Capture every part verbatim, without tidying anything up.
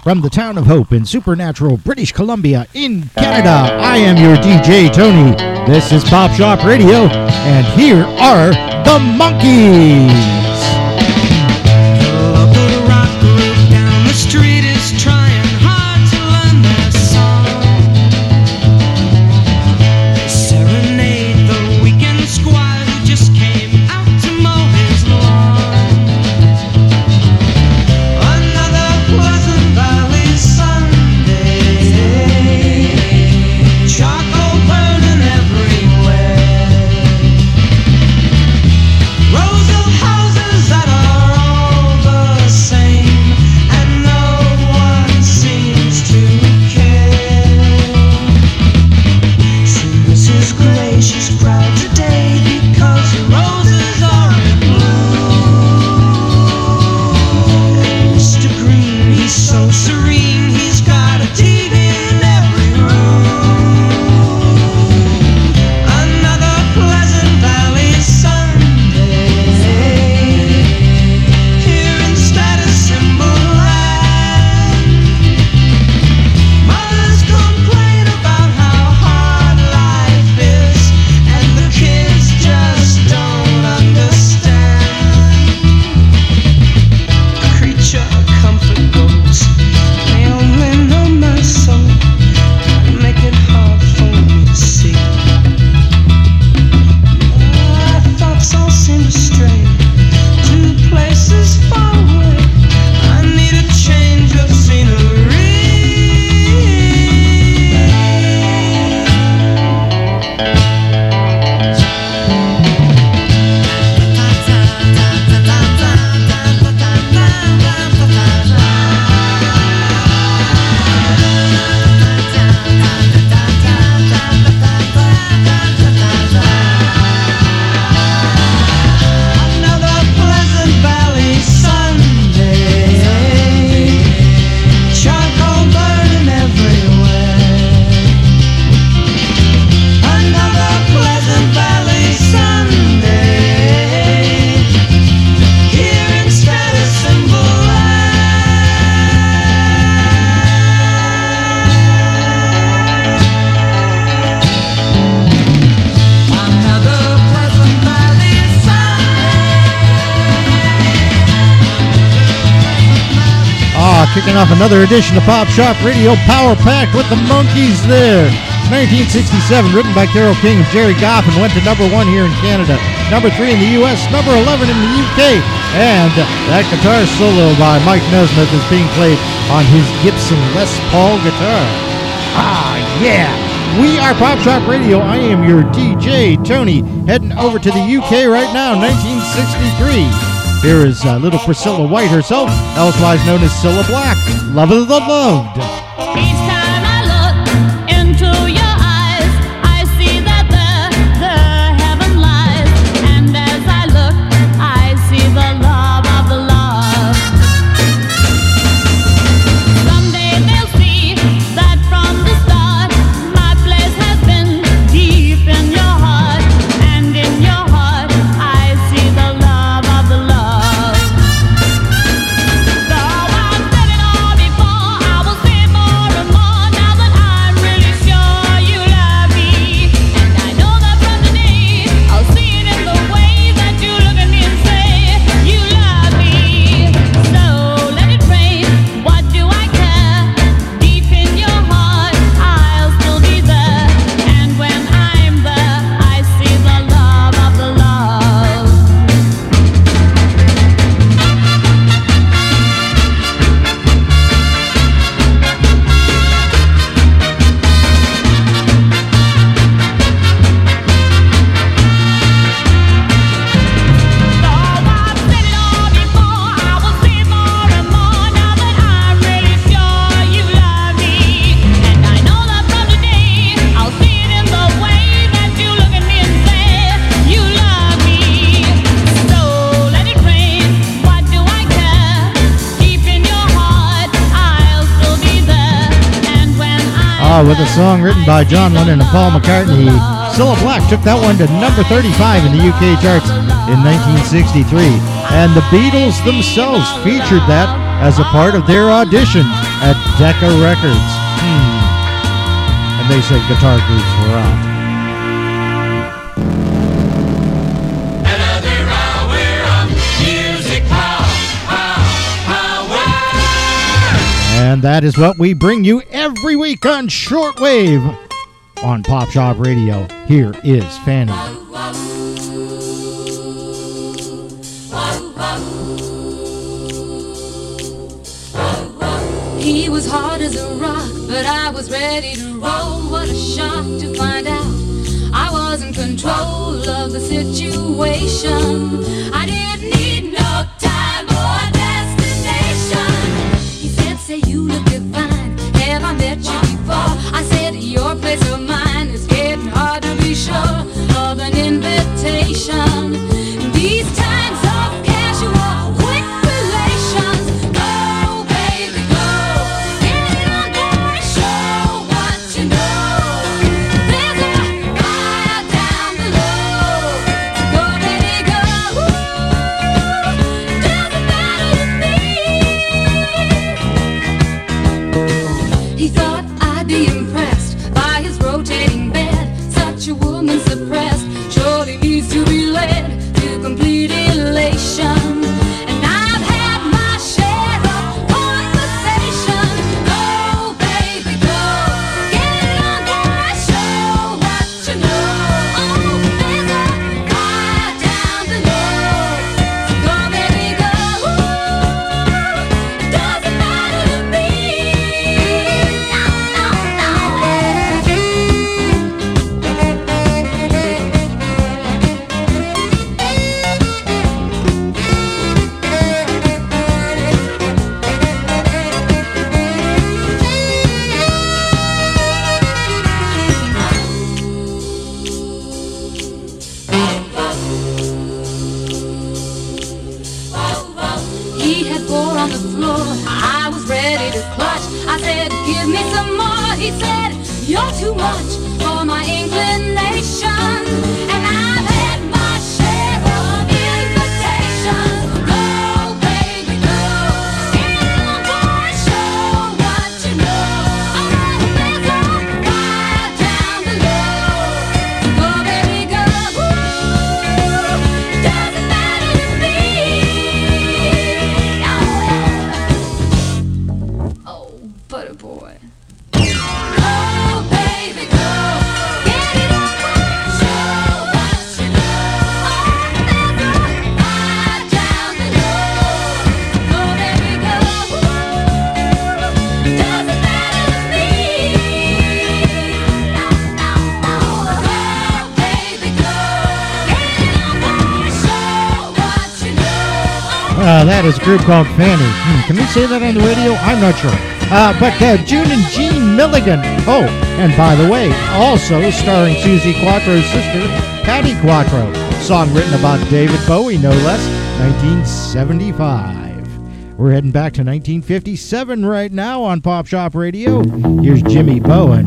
from the town of Hope in Supernatural, British Columbia in Canada. I am your D J, Tony. This is Pop Shop Radio, and here are the Monkees. Kicking off another edition of Pop Shop Radio, Power Packed with the Monkees there. nineteen sixty-seven, written by Carole King and Jerry Goffin, went to number one here in Canada, number three in the U S, number eleven in the U K, and that guitar solo by Mike Nesmith is being played on his Gibson Les Paul guitar. Ah, yeah! We are Pop Shop Radio. I am your D J, Tony, heading over to the U K right now, nineteen sixty-three. Here is uh, little Priscilla White herself, elsewise known as Cilla Black, Love of the Loved. Each time I look into your eyes, I see that there the heaven lies. And as I look, I see the love of the love. Someday they'll see that from the start, my place has been deep in your heart. And in your heart, I see the love of the love. With a song written by John Lennon and Paul McCartney, Cilla Black took that one to number thirty-five in the U K charts in nineteen sixty-three. And the Beatles themselves featured that as a part of their audition at Decca Records. Hmm. And they said guitar groups were out. Another hour of music power, power, power. And that is what we bring you every week on Shortwave on Pop Shop Radio. Here is Fanny. He was hard as a rock, but I was ready to roll. What a shock to find out I was in control of the situation. I didn't need no time or destination. He said, say you look divine, have I met you before? I said, your place or mine, it's getting hard to be sure of an invitation. In these times of casual, quick relations, go baby go, get it on board, show what you know. There's a fire down below, so go baby go. Doesn't matter to me. He thought I'd be impressed by his rotating bed. Such a woman suppressed surely needs to be led to complete elation. And I've had my share of conversation. Go, baby, go. Get it on board, show what you know. Oh, there's a fire down below, so go, baby, go. It doesn't matter to me. No, no, no. He had four on the floor, I was ready to clutch. I said, give me some more. He said, you're too much for my inclination. And I've had my share of invitations. Go, baby, go. Get it on board, show what you know. Oh, there's a fire down below, so go, baby, go. It doesn't matter to me. Oh, butter boy. Oh, baby, go. Get it on board, show what you know. Oh, there's a fire down below, so go, baby, go. It doesn't matter to me. No, no, no. Go, baby, go. Get it on board, show what you know. Uh, that is a group called Fanny. Hmm, can we say that on the radio? I'm not sure. Uh, but uh, June and Jean Milligan. Oh, and by the way, also starring Susie Quattro's sister, Patty Quattro. Song written about David Bowie, no less, nineteen seventy-five. We're heading back to nineteen fifty-seven right now on Pop Shop Radio. Here's Jimmy Bowen.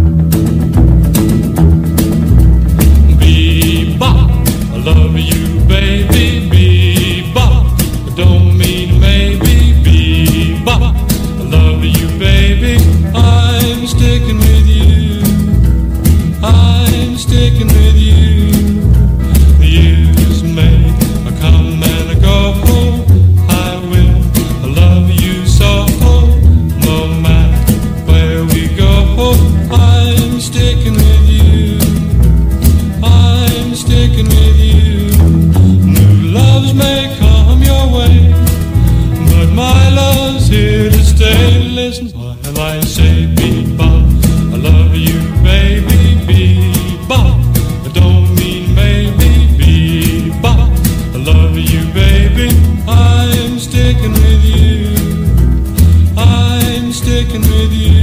Bebop, I love you, baby. Bebop, I don't mean maybe. Bebop, I love you, baby. I'm sticking with you. I'm sticking with you. The years may come and go. I will love you so. No matter where we go, I'm sticking with you. I'm sticking with you. New loves may come your way, but my love's here to stay. Listen while I say bebop, I love you, baby. Bebop, I don't mean maybe. Bebop, I love you, baby. I'm sticking with you. I'm sticking with you.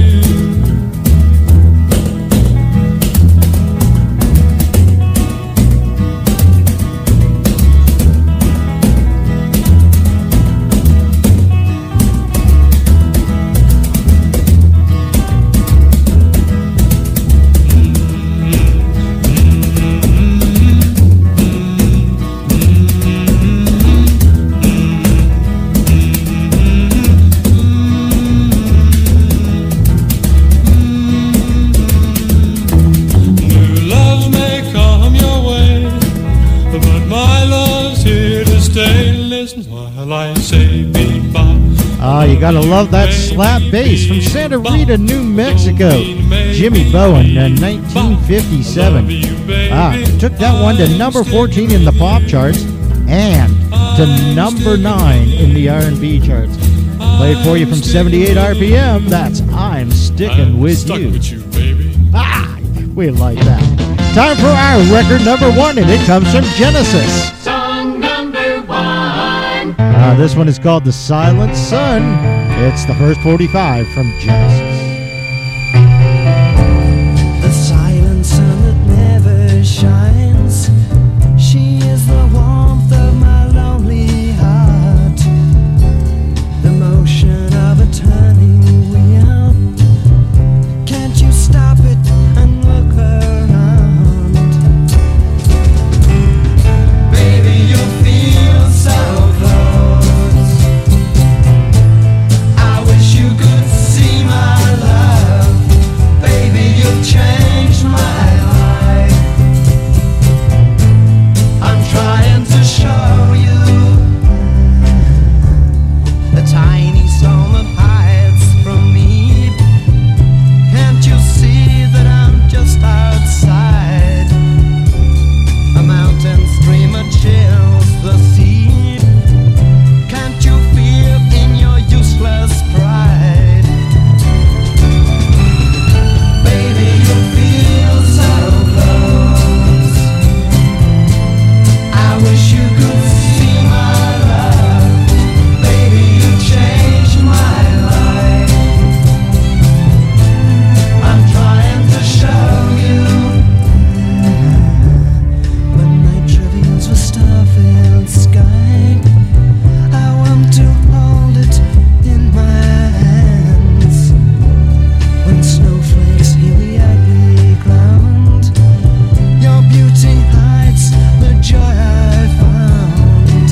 you gotta love that slap bass from Santa Rita, New Mexico. Jimmy Bowen in nineteen fifty-seven. Ah, took that one to number fourteen in the pop charts and to number nine in the R and B charts. Played for you from seventy-eight R P M. That's I'm Sticking I'm With stuck You. with you, baby. Ah, we like that. Time for our record number one, and it comes from Genesis. Song number one. Uh, this one is called The Silent Sun. It's the first forty-five from Genesis. The silent sun that never shines. She is the warmth of my lonely heart. The motion of a turning wheel. Can't you stop it and look around? Baby, you feel so close. I wish you could see my love. Baby, you've changed my life. I'm trying to show you the tiny storm that hides from me. Can't you see that I'm just outside? A mountain stream that chills the sea. Can't you feel in your useless pride? Baby, you feel so close. I wish you could see my love. Baby, you changed my life. I'm trying to show you. When night reveals the star-filled sky, I want to hold it in my hands. When snowflakes heal the ugly ground, your beauty hides the joy I found.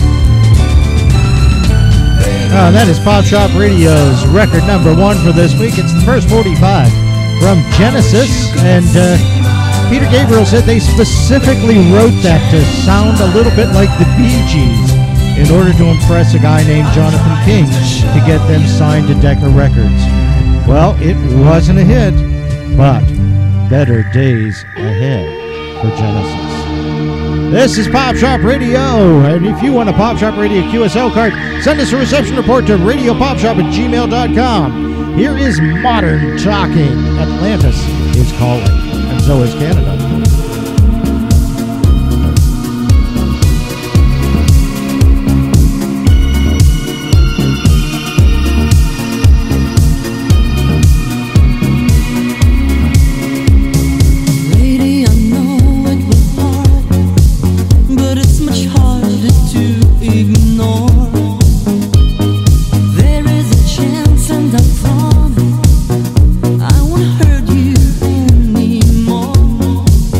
Uh, that is Pop Shop Radio's record number one for this week. It's the first forty-five from Genesis. And uh, Peter Gabriel said they specifically wrote that to sound a little bit like the Bee Gees in order to impress a guy named Jonathan King to get them signed to Decca Records. Well, it wasn't a hit, but better days ahead for Genesis. This is Pop Shop Radio, and if you want a Pop Shop Radio Q S L card, send us a reception report to radio pop shop at gmail dot com. Here is Modern Talking. Atlantis is calling, and so is Canada. Lady, I know it was hard, but it's much harder to ignore. There is a chance, and I promise I won't hurt you anymore.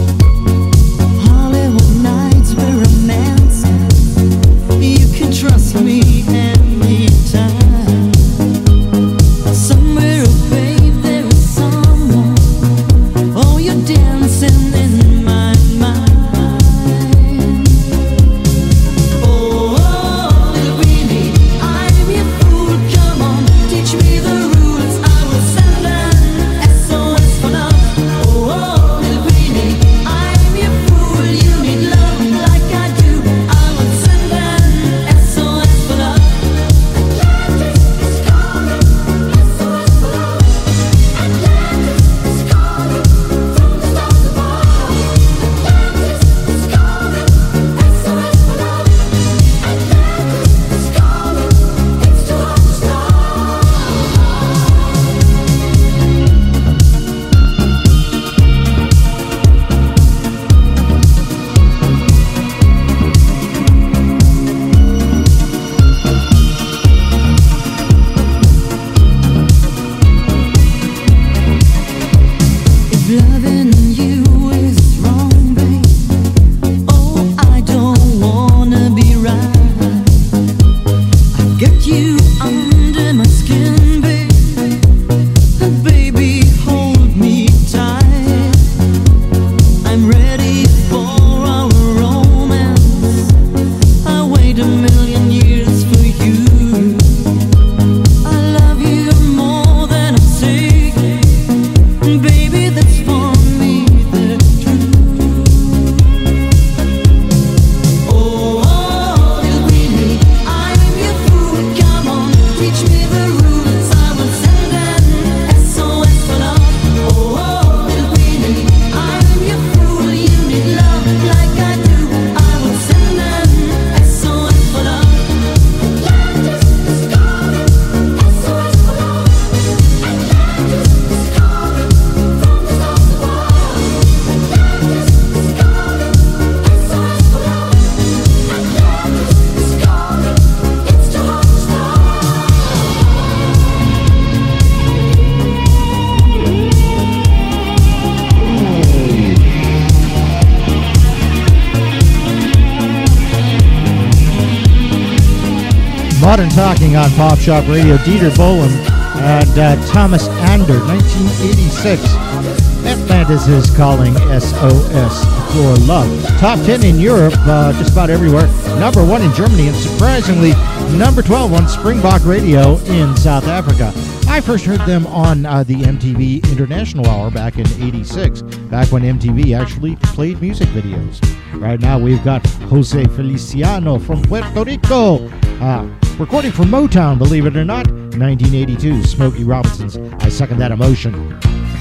Modern Talking on Pop Shop Radio. Dieter Bohlen and uh, Thomas Ander, nineteen eighty-six. Atlantis is calling S O S for Love. Top ten in Europe, uh, just about everywhere. Number one in Germany, and surprisingly, number twelve on Springbok Radio in South Africa. I first heard them on uh, the M T V International Hour back in eighty-six, back when M T V actually played music videos. Right now, we've got Jose Feliciano from Puerto Rico, uh, recording for Motown, believe it or not, nineteen eighty-two, Smokey Robinson's I Second That Emotion.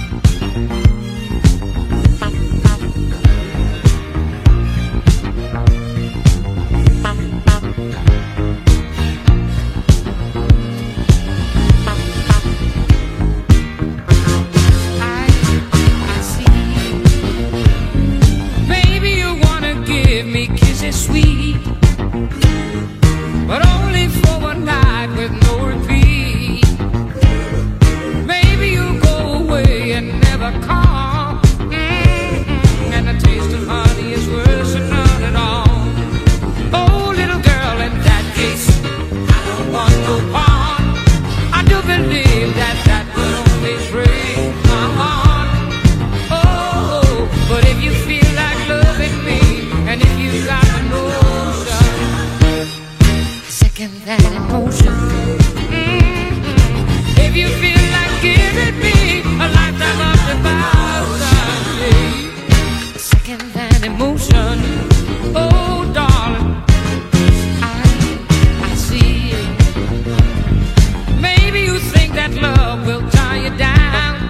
Sweet, but only for one night with no repeat. Maybe you'll go away and never come. Mm-mm. And the taste of honey is worse than none at all. Oh, little girl, in that case, I don't want no part. I do believe that that will only break my heart. Oh, but if you feel like loving me, and if you got that emotion, mm-hmm. If you feel like giving me a lifetime of devotion, yeah. Second that emotion, oh darling, I, I see it. Maybe you think that love will tie you down.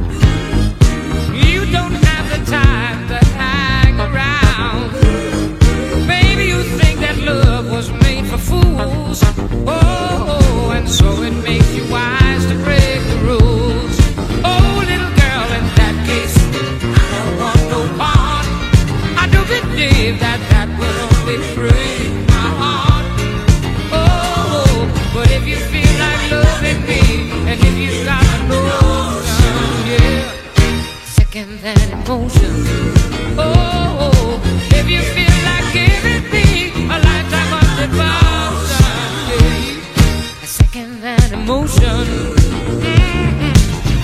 You don't have the time to hang around. Maybe you think that love was made for fools. Oh, and so it makes you wise to break the rules. Oh, little girl, in that case, I don't want no part. I do believe that that will only break my heart. Oh, but if you feel like loving me, and if you got a notion, yeah, second that emotion. Oh, if you feel like giving me a lifetime of devotion, yeah, second that emotion. Mm-hmm.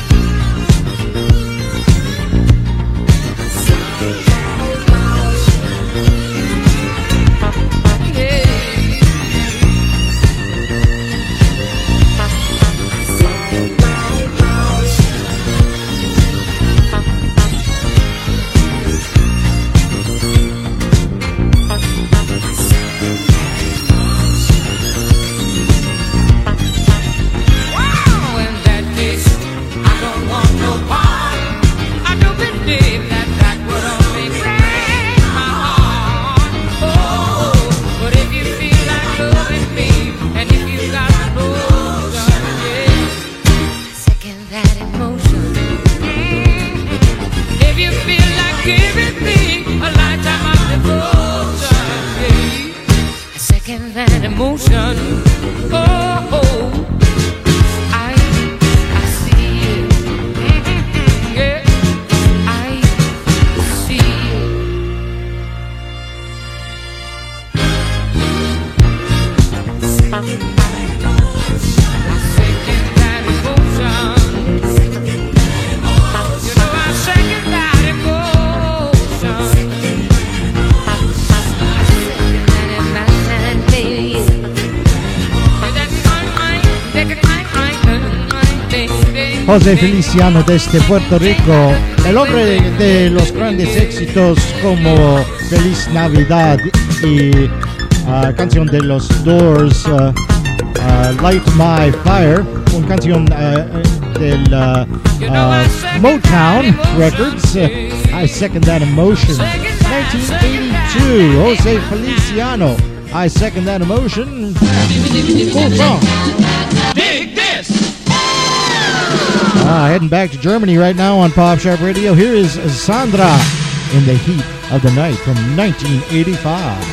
That emotion, oh, oh, I, I see it, mm-hmm, yeah, I see it. Second that emotion, you know I second that emotion. José Feliciano desde Puerto Rico, el hombre de, de los grandes éxitos como Feliz Navidad y uh, canción de los Doors, uh, uh, Light My Fire, una canción uh, del uh, uh, Motown Records, uh, I Second That Emotion, nineteen eighty-two, José Feliciano, I Second That Emotion, cool song. Dig this! Ah, heading back to Germany right now on Pop Shop Radio. Here is Sandra in the Heat of the Night from nineteen eighty-five.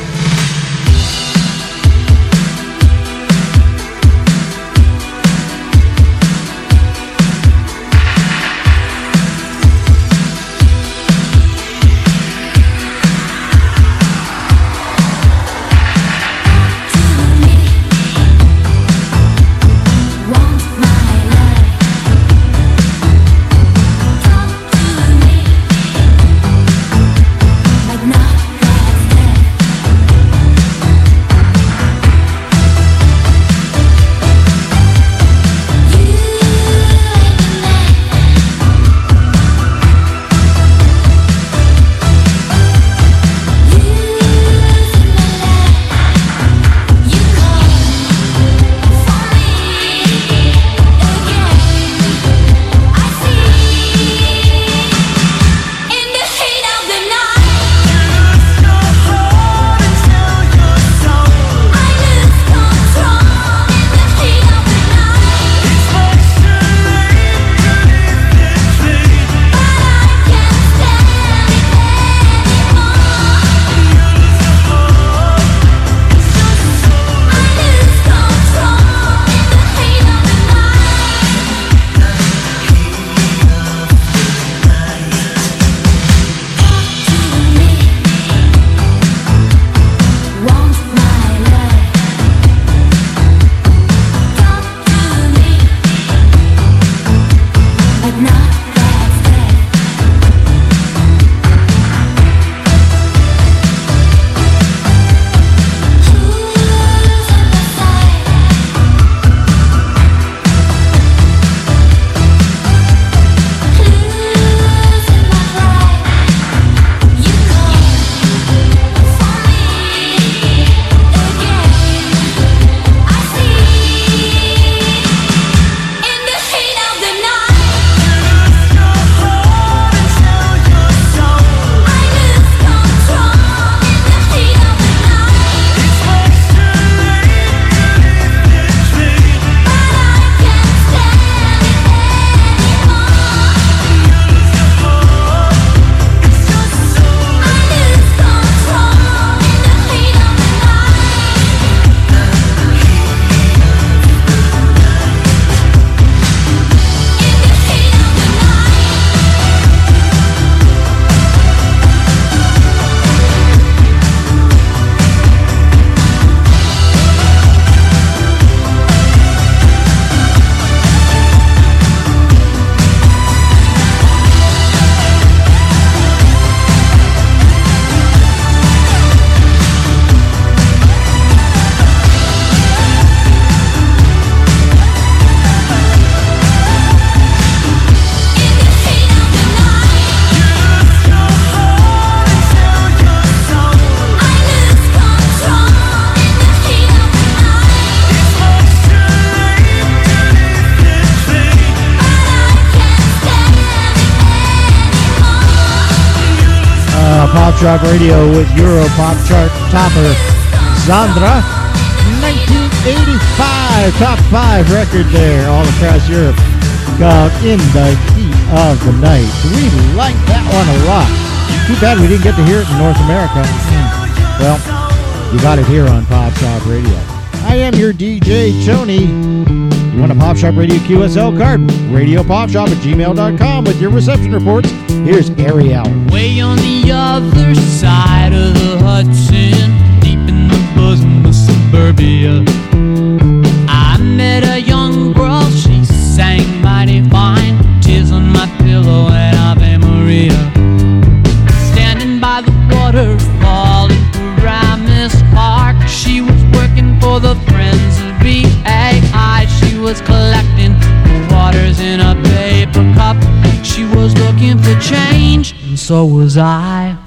Pop Shop Radio with Euro Pop Chart topper Zandra. nineteen eighty-five top five record there all across Europe. Called In the Heat of the Night. We like that one a lot. Too bad we didn't get to hear it in North America. Well, you got it here on Pop Shop Radio. I am your D J, Tony. You want a Pop Shop Radio Q S L card? Radio Pop Shop at gmail dot com with your reception reports. Here's Ariel. Way on the other side of the Hudson, deep in the bosom of suburbia, I met a young girl, she sang mighty fine, tears on my pillow and Ave Maria. Standing by the waterfall in Paramus Park, she was working for the Friends of B A I. She was collecting the waters in a paper cup. She was looking for change, and so was I.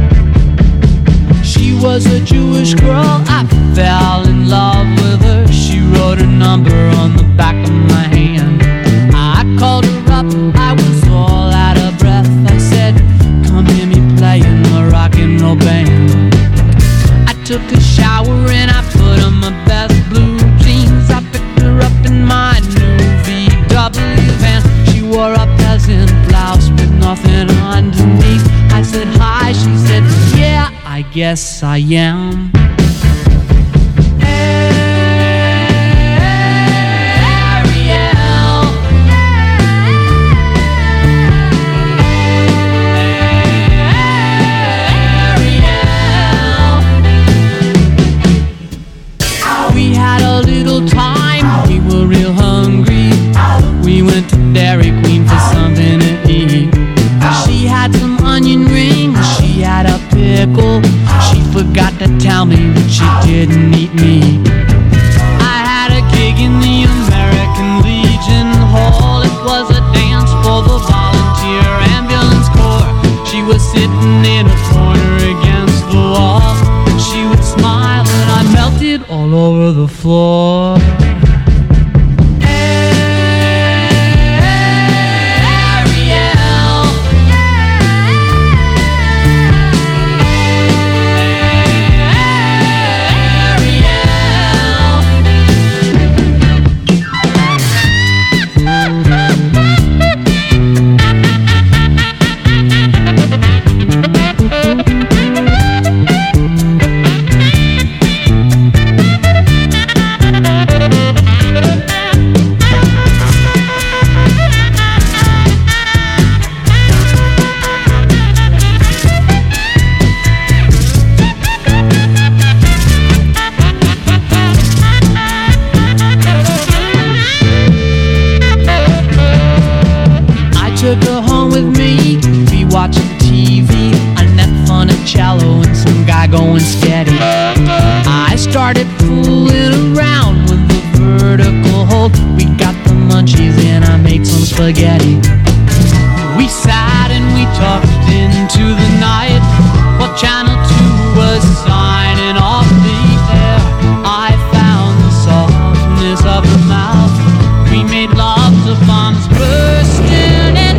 She was a Jewish girl, I fell in love with her. She wrote her number on the back of my hand. I called her up, I was all out of breath. I said, come hear me playing a rock and roll band. I took a shower and I put on my best blue jeans. I picked her up in my new V W van. She wore a peasant blouse with nothing underneath. I said hi, she said yeah, I guess I am. We had a little time, we were real hungry. We went to Dairy Queen for something to eat. She had some onion rings, she had a pickle. She forgot to tell me that she didn't eat me. I had a gig in the American Legion Hall. It was a dance for the volunteer ambulance corps. She was sitting in a corner against the wall. She would smile and I melted all over the floor. Took her home with me, we watching T V, Annette Funicello and some guy going steady. I started fooling around with the vertical hold. We got the munchies and I made some spaghetti. We sat and we talked into the night while Channel two was signing off the air. I found the softness of the mouth. We made love to bombs bursting in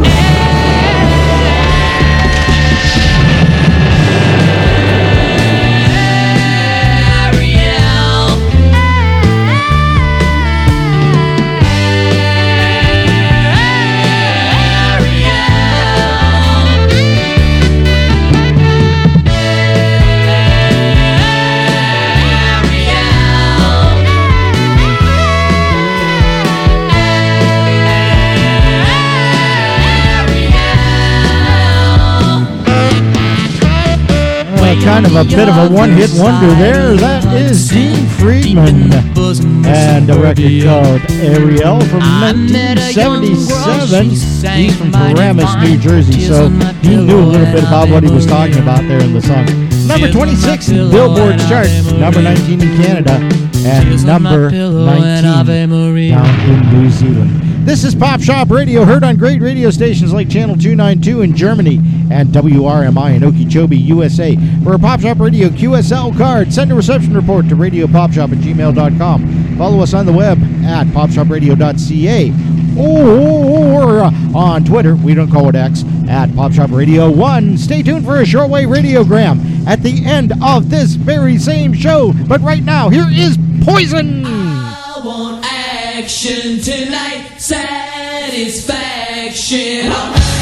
kind of a bit of a one-hit wonder there. That is Dean Friedman and a record called Ariel from nineteen seventy-seven. He's from Paramus, New Jersey, so he knew a little bit about what he was talking about there in the song. Number twenty-six in the Billboard chart, number nineteen in Canada, and number nineteen down in New Zealand. This is Pop Shop Radio, heard on great radio stations like Channel two ninety-two in Germany and W R M I in Okeechobee, U S A. For a Pop Shop Radio Q S L card, send a reception report to radio pop shop at gmail dot com. Follow us on the web at pop shop radio dot c a or on on Twitter. We don't call it X, at Pop Shop Radio one. Stay tuned for a shortwave radiogram at the end of this very same show. But right now, here is Poison. I want action tonight, satisfaction all night.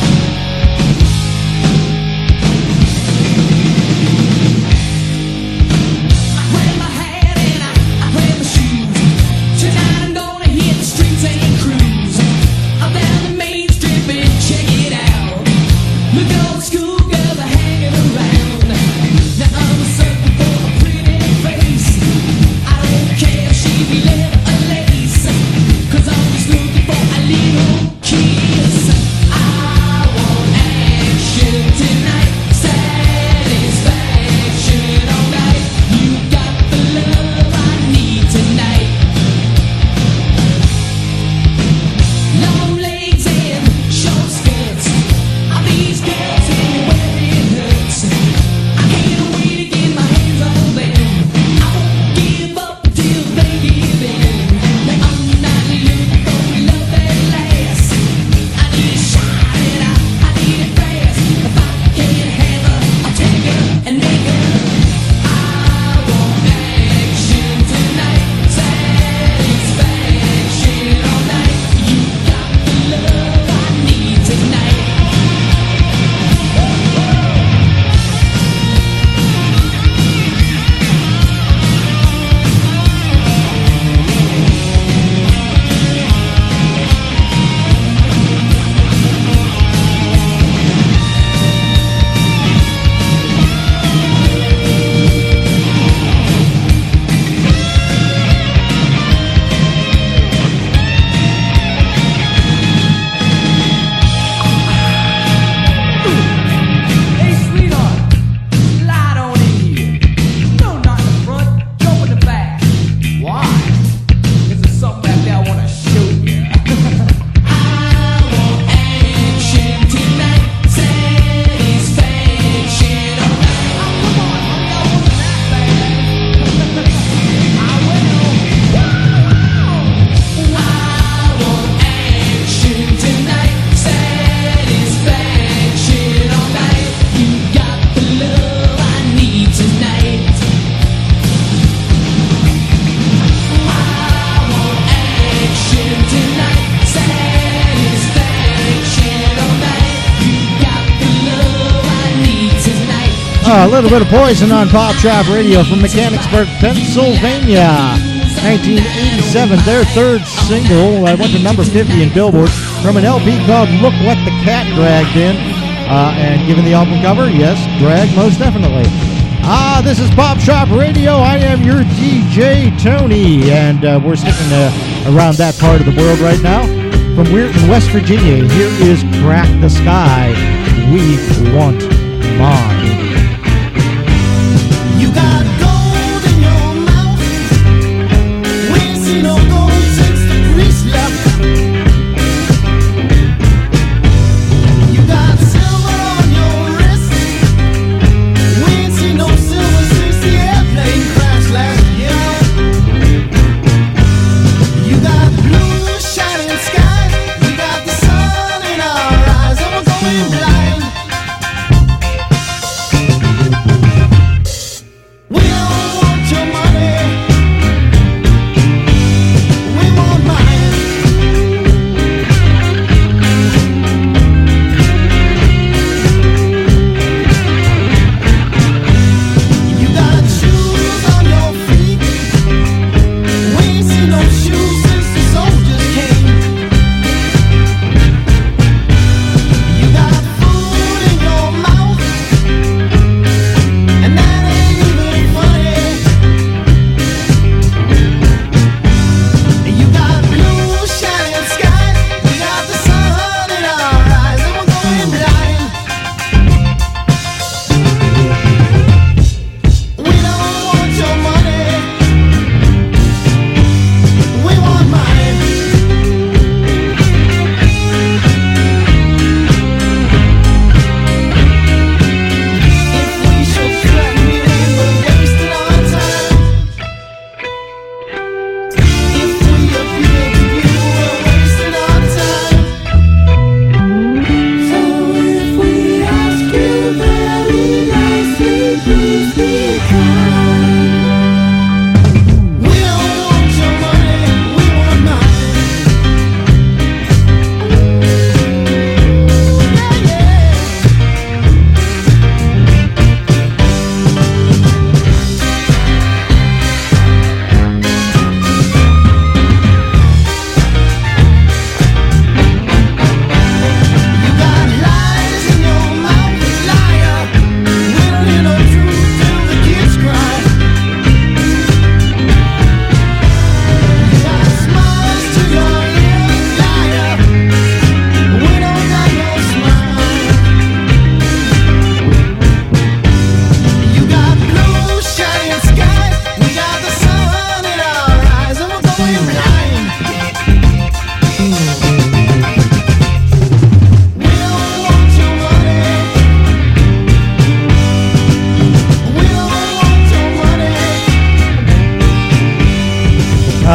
A little bit of Poison on Pop Shop Radio from Mechanicsburg, Pennsylvania. nineteen eighty-seven, their third single. I went to number fifty in Billboard from an L P called Look What the Cat Dragged In. Uh, and given the album cover, yes, drag, most definitely. Ah, this is Pop Shop Radio. I am your D J, Tony. And uh, we're sticking uh, around that part of the world right now. From Weirton, West Virginia, here is Crack the Sky. We Want Mine. You got gold in your mouth. We ain't seen no gold since the grease left. You got silver on your wrist. We ain't seen no silver since the airplane crashed last year. You got blue shining skies. We got the sun in our eyes, and we're going blind. We don't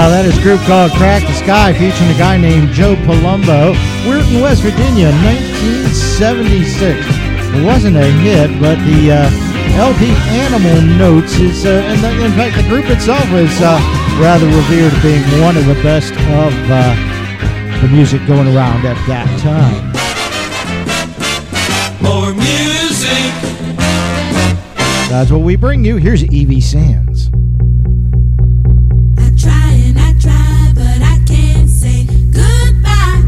that is a group called Crack the Sky, featuring a guy named Joe Palumbo. Weirton, West Virginia, nineteen seventy-six. It wasn't a hit, but the uh, L P Animal Notes is, uh, and the, in fact, the group itself is uh, rather revered as being one of the best of uh, the music going around at that time. More music. That's what we bring you. Here's Evie Sands. I try and I try, but I can't say goodbye.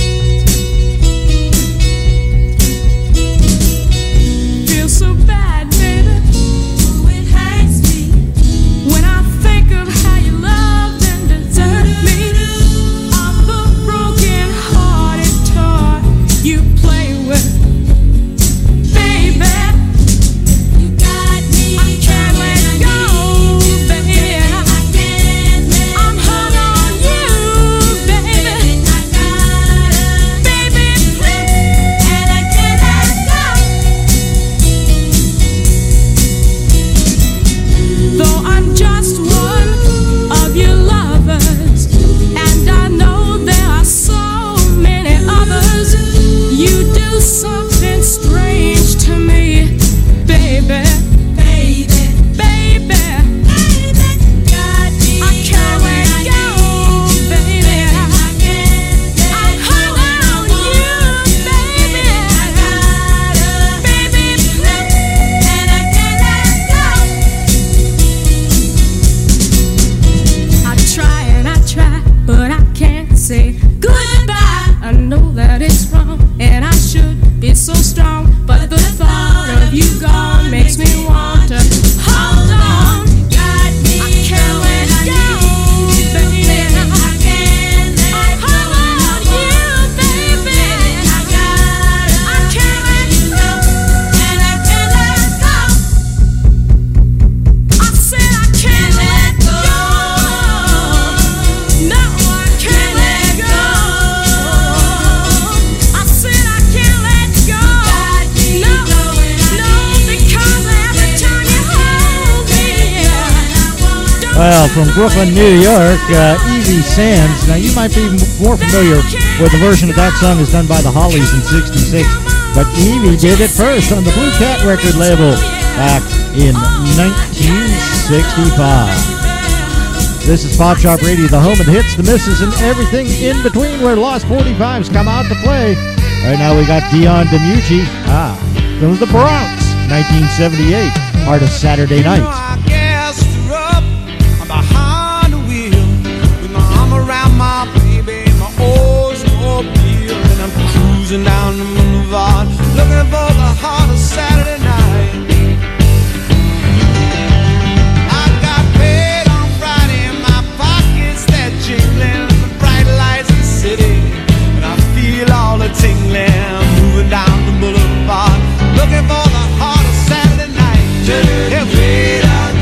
Feel so bad, baby. Oh, it hurts me when I think of how you loved and deserted me. Of the broken hearted toy you play with, baby. You got me. I can't let go, baby. I can't let I'm hung on you, baby. I gotta, Baby, please. and I can't let go. Though I'm just one of your lovers, and I know there are so many others, you do something strange to me, baby, Baby, baby. got me. I can't let go, baby. I can't let I'm hung on you, baby. Baby, please. and I can't let go. I try and I try, but I can't say goodbye. I know that it's wrong, and I should be so strong, but the thought of you gone makes me want to hold on. Got me. I can't let go, baby. I can't let I'm hung on you, baby. I gotta, I can't let go. and I can't let go. I said I can't let go. No, I can't let go. I said I can't let go. No, no, because every time you hold me, don't Well, you from Brooklyn, New York, uh, Evie Sands. Now, you might be m- more familiar with the version of that song is done by the Hollies in sixty-six, but Evie did it first on the Blue Cat record label back in nineteen sixty-five. This is Pop Shop Radio, the home of the hits, the misses, and everything in between where Lost forty-fives come out to play. Right now we got Dion DiMucci. Ah, from the Bronx, nineteen seventy-eight, Art of Saturday Night. I gassed her up. I'm behind the wheel with my arm around my baby, my oars mobile, and I'm cruising down the boulevard looking for the heart of Saturday night. I got paid on Friday, my pockets they're jingling, the bright lights of the city, and I feel all the tingling, moving down the boulevard looking for the heart of Saturday night. Every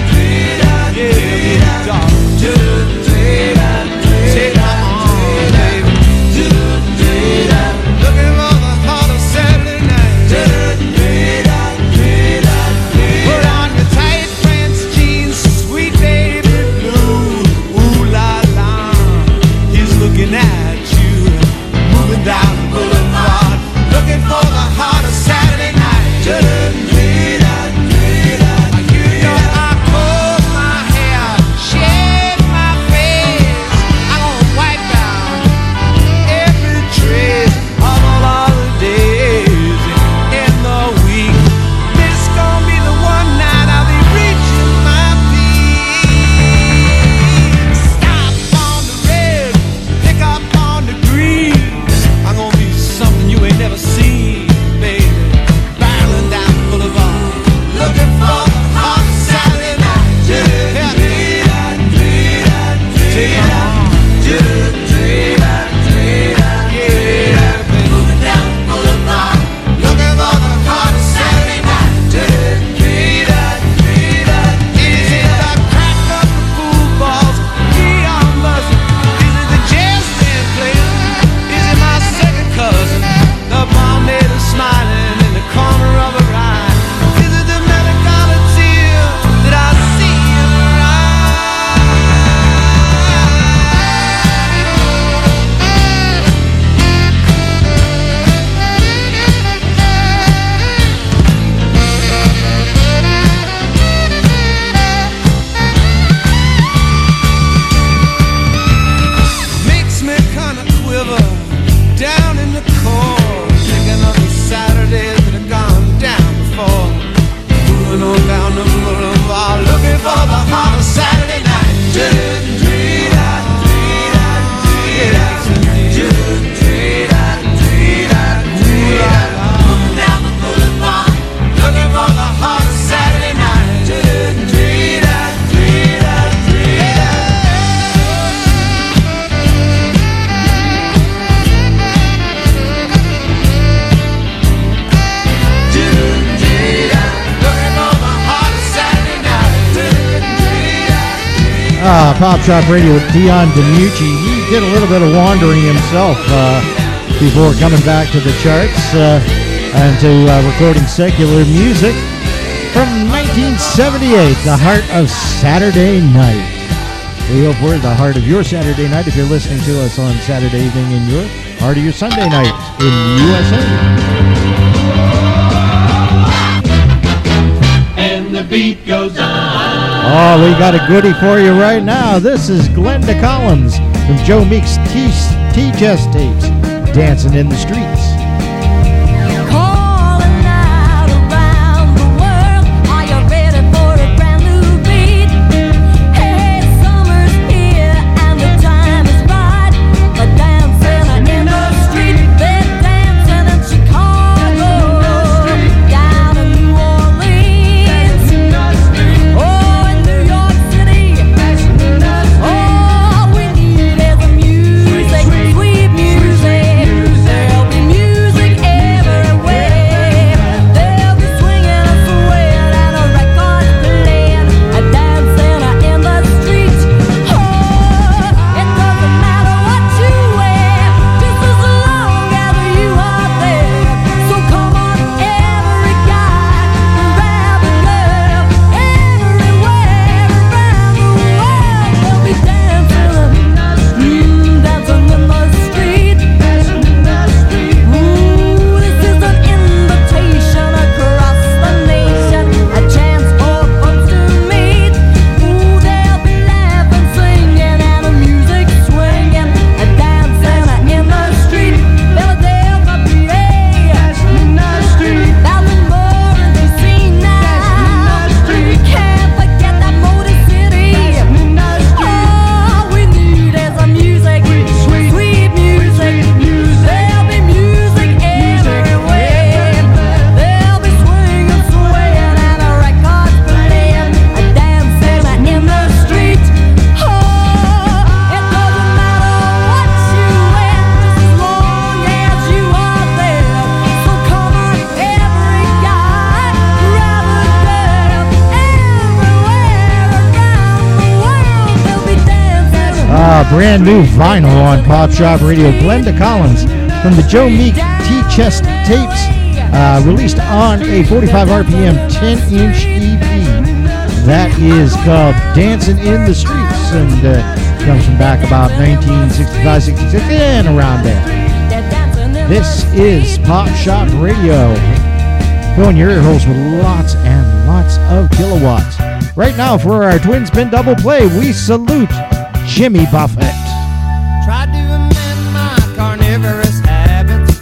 Pop Shop Radio with Dion DiMucci. He did a little bit of wandering himself uh, before coming back to the charts uh, and to uh, recording secular music from nineteen seventy-eight, The Heart of Saturday Night. We hope we're the heart of your Saturday night if you're listening to us on Saturday evening in Europe, heart of your Sunday night in the U S A. And the beat goes on. Oh, we got a goodie for you right now. This is Glenda Collins from Joe Meek's T-Chest tapes, Dancing in the Streets. Brand new vinyl on Pop Shop Radio. Glenda Collins from the Joe Meek T-Chest tapes, uh, released on a forty-five R P M ten inch E P. That is called Dancing in the Streets, and uh, comes from back about nineteen sixty-five, sixty-six, and around there. This is Pop Shop Radio, filling your ear holes with lots and lots of kilowatts. Right now, for our twin spin double play, we salute Jimmy Buffett. Tried to amend my carnivorous habits.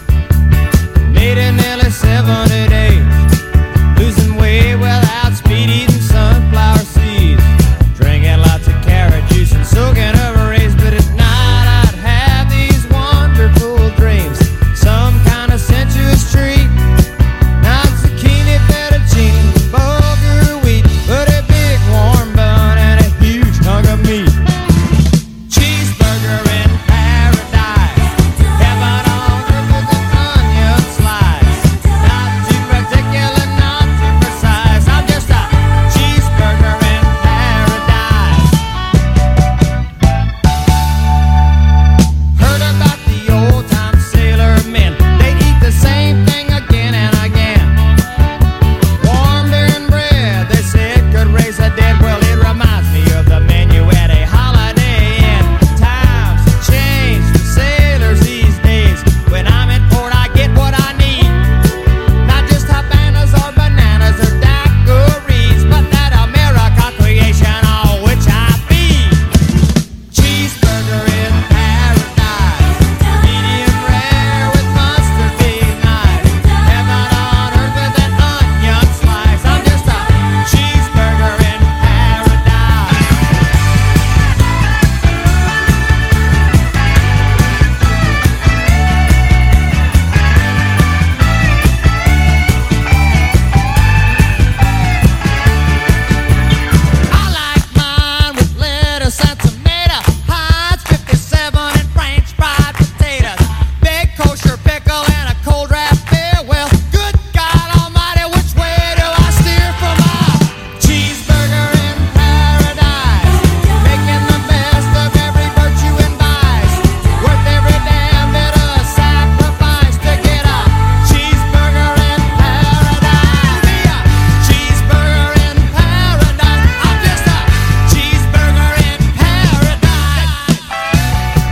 Made it nearly seventy days. Losing weight without speed, eating sunflower seeds. Drinking lots of carrot juice and soaking over rays. But at night I'd have these wonderful dreams. Some kind of sensuous treat. Not zucchini, fettuccine, bulgur wheat, but a big warm bun and a huge hunk of meat. Cheese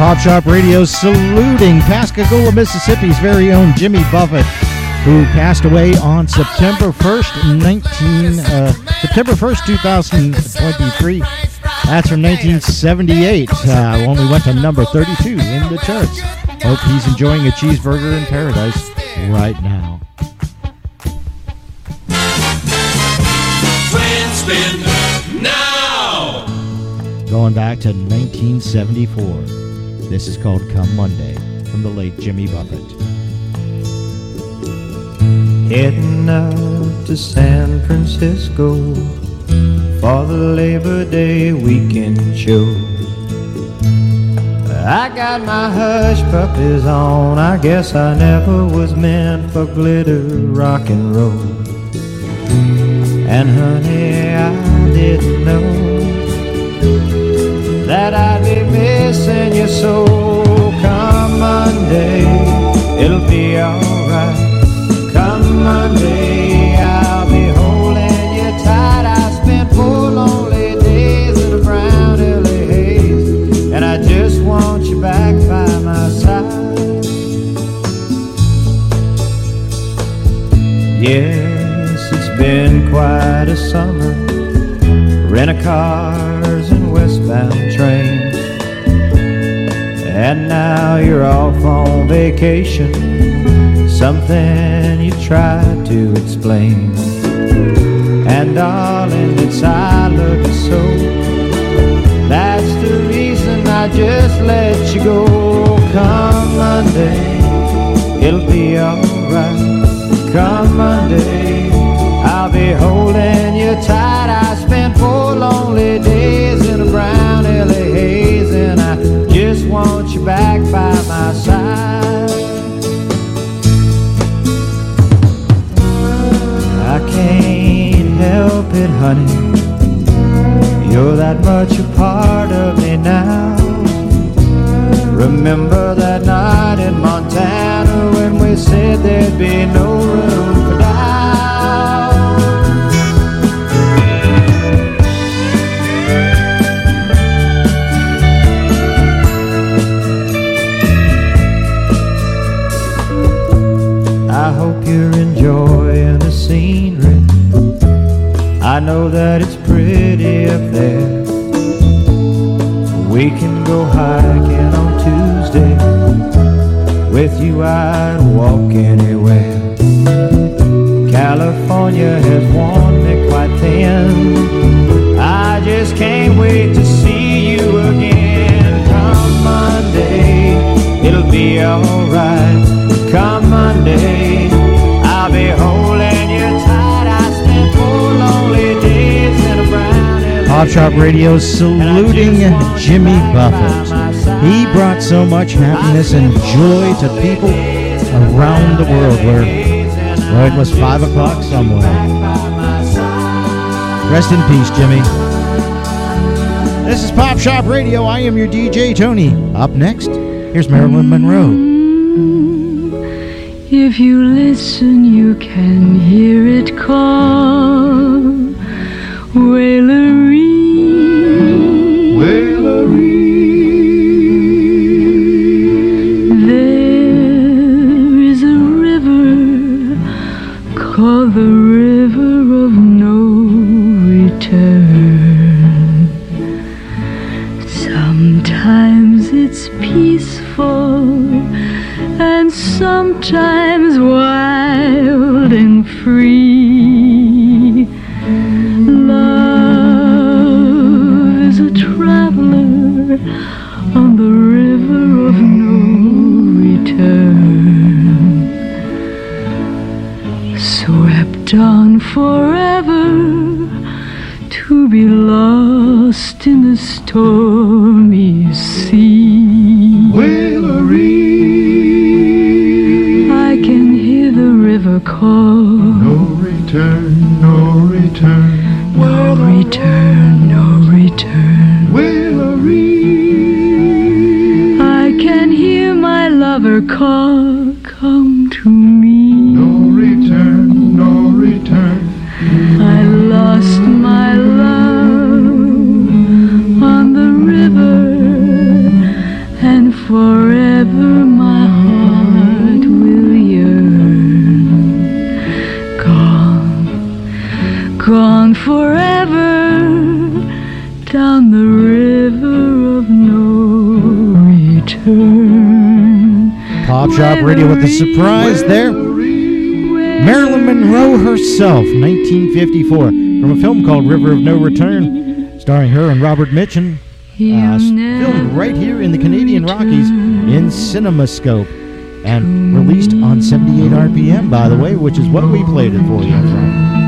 Pop Shop Radio saluting Pascagoula, Mississippi's very own Jimmy Buffett, who passed away on September first, nineteen uh, September first, two thousand twenty-three. That's from nineteen seventy-eight. Uh, only went to number thirty-two in the charts. Hope he's enjoying a cheeseburger in paradise right now. Twin spin now. Going back to nineteen seventy-four. This is called Come Monday from the late Jimmy Buffett. Heading out to San Francisco for the Labor Day weekend show. I got my hush puppies on. I guess I never was meant for glitter rock and roll. And honey, I didn't know that I'd be missing you so. Come Monday, it'll be alright. Come Monday, I'll be holding you tight. I spent four lonely days in a brown L A haze, and I just want you back by my side. Yes, it's been quite a summer, rent-a-cars and westbound trains, and now you're off on vacation, something you tried to explain. And darling, it's I love you so, that's the reason I just let you go. Come Monday, it'll be alright. Come Monday, I'll be holding you tight. I spent four lonely days in a brown L A haze, and I just want you back by my side. I can't help it, honey, you're that much a part of me now. Remember that night in Montana when we said there'd be no room for doubt. I hope you're enjoying the scenery. I know that it's pretty up there. We can go hiking on Tuesday. With you I'd walk anywhere. California has worn me quite thin. I just can't wait to see you again. Come Monday, it'll be alright. Come Monday, I'll be holding you tight. I spent four lonely days in a brown. Pop Shop Radio saluting Jimmy Buffett. He brought so much happiness and joy to people around the world where, where it was five o'clock somewhere. Rest in peace, Jimmy. This is Pop Shop Radio. I am your D J, Tony. Up next, here's Marilyn Monroe. If you listen, you can hear it call. Wailery, Wailery. There is a river called the River of No Return. Sometimes it's peaceful and sometimes wild and free. Love is a traveler on the river of no return, swept on forever to be lost in the stormy sea. Wailery, I can hear the river call. no return, no return. No return, no return. Wailery, I can hear my lover call. Come to me. no return, no return. I lost my love on the river and on forever down the river of no return. Pop Shop Radio with a surprise there. Marilyn Monroe herself, nineteen fifty-four, from a film called River of No Return, starring her and Robert Mitchum, uh, filmed right here in the Canadian Rockies in CinemaScope, and released on seventy-eight R P M, by the way, which is what we played it for you from.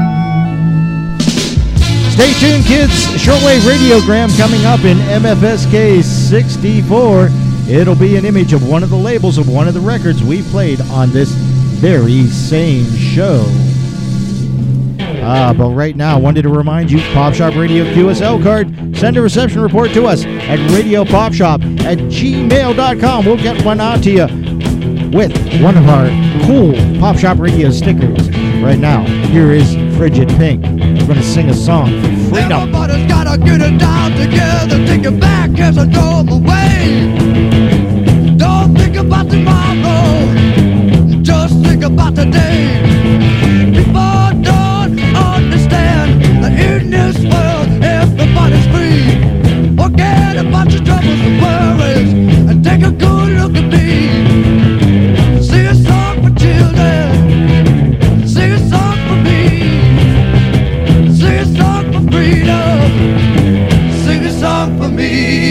Stay tuned, kids. Shortwave radiogram coming up in M F S K sixty-four. It'll be an image of one of the labels of one of the records we played on this very same show. Ah, but right now, wanted to remind you, Pop Shop Radio Q S L card. Send a reception report to us at radio pop shop at gmail dot com. We'll get one out to you with one of our cool Pop Shop Radio stickers. Right now, here is Frigid Pink. We're going to sing a song for freedom. Everybody's gotta get it down together. Take it back as I throw them away. Don't think about tomorrow. Just think about today. People don't understand that in this world everybody's free. Forget about your troubles and worries and take a good look at me. Sing a song for children. Sing a song for me. Sing a song for freedom. Sing a song for me.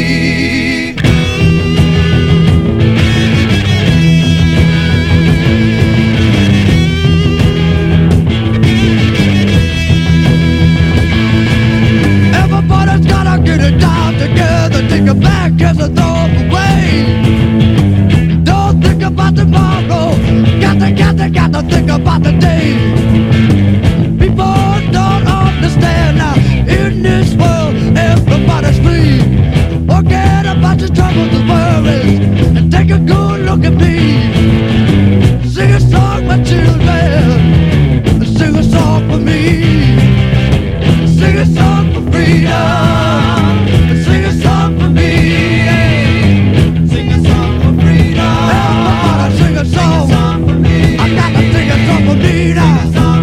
Everybody's gotta get it down together. Take it back as I throw it away. Don't think about tomorrow. Got to, got to, got to think about the day. People don't understand now. In this world, everybody's free. Forget about your troubles and worries and take a good look at me. Sing a song, my children. Sing a song for me. Sing a song for freedom. Sing a song for me. Sing a song for freedom. Everybody sing a song. I got to sing a song for me now.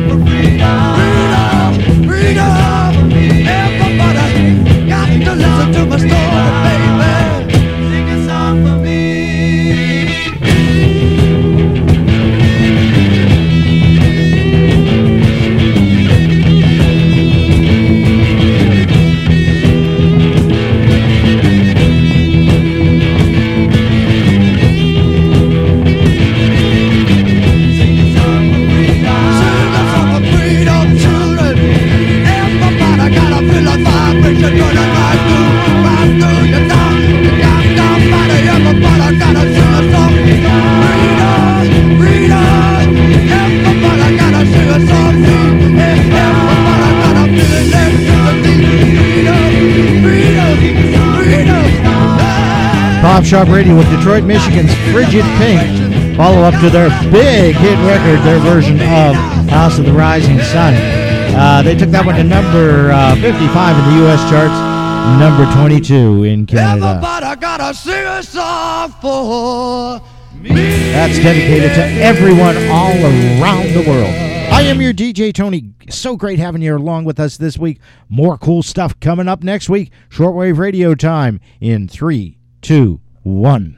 Freedom, freedom. Everybody got to listen to my story, baby. Sing a song for me. Pop Shop Radio with Detroit, Michigan's Frigid Pink. Follow up to their big hit record, their version of House of the Rising Sun. Uh, they took that one to number uh, fifty-five in the U S charts, number twenty-two in Canada. Everybody gotta sing a song for me. That's dedicated to everyone all around the world. I am your D J Tony. So great having you along with us this week. More cool stuff coming up next week. Shortwave radio time in three, two, one.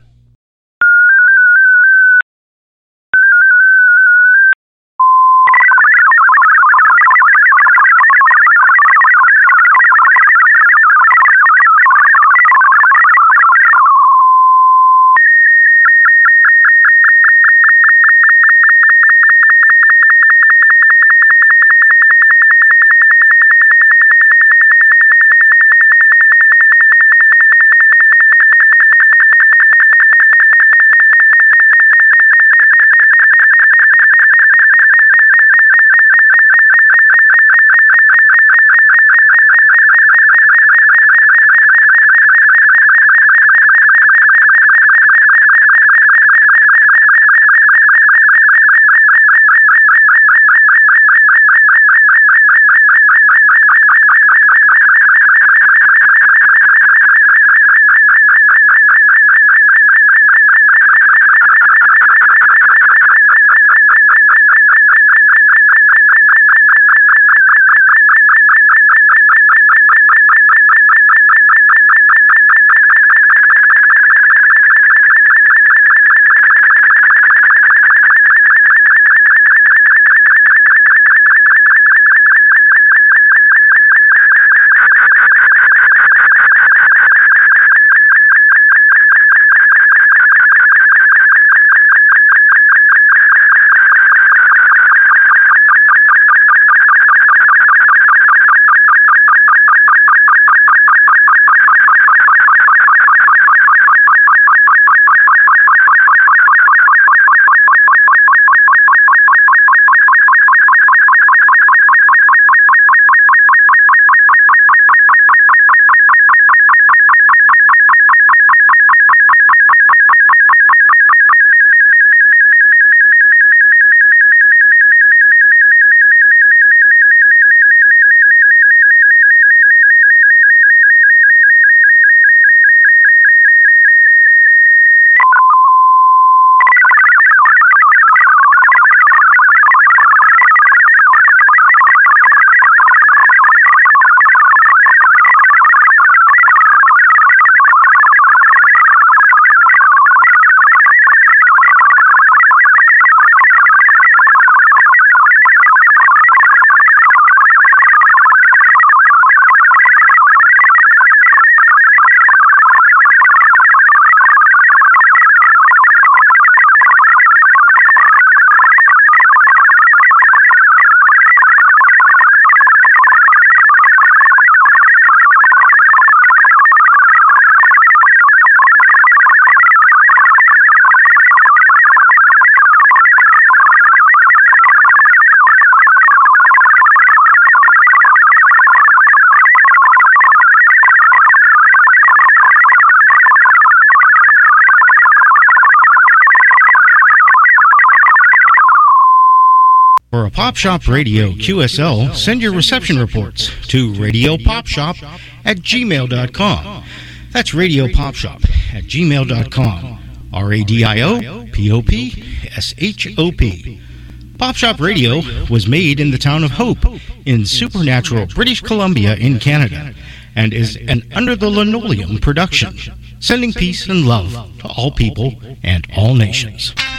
For a Pop Shop Radio Q S L, send your reception reports to radiopopshop at gmail dot com. That's radiopopshop at gmail dot com. R A D I O P O P S H O P. Pop Shop Radio was made in the town of Hope in supernatural British Columbia in Canada and is an Under the Linoleum production, sending peace and love to all people and all nations.